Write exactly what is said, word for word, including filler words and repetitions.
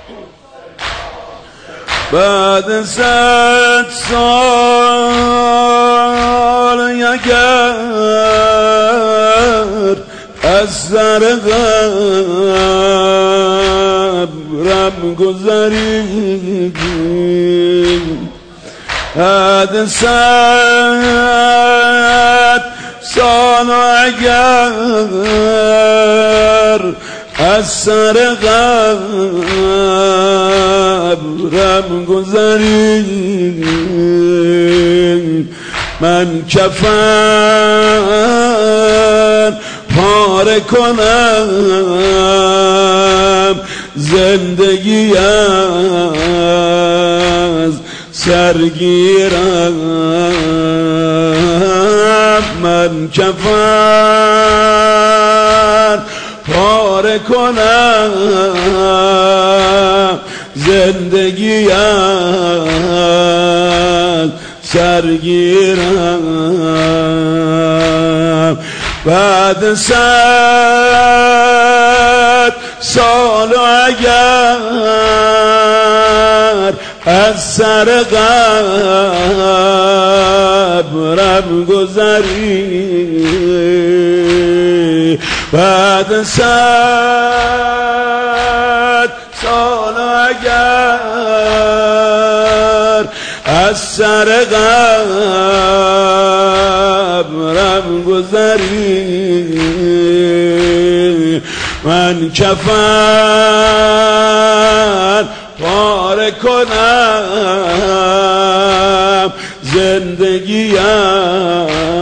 بعد صد سال اگر از سر قبرم گذری، بعد صد سال اگر از سر قبرم گذری، من کفن پاره کنم، زندگی از سرگیرم. من کفن پاره کنم، زندگی از سرگیرم. بعد صد سال اگر از سر قبرم گذری، بعد صد سال اگر از سر قبرم گذری، من کفن پاره کنم، زندگیم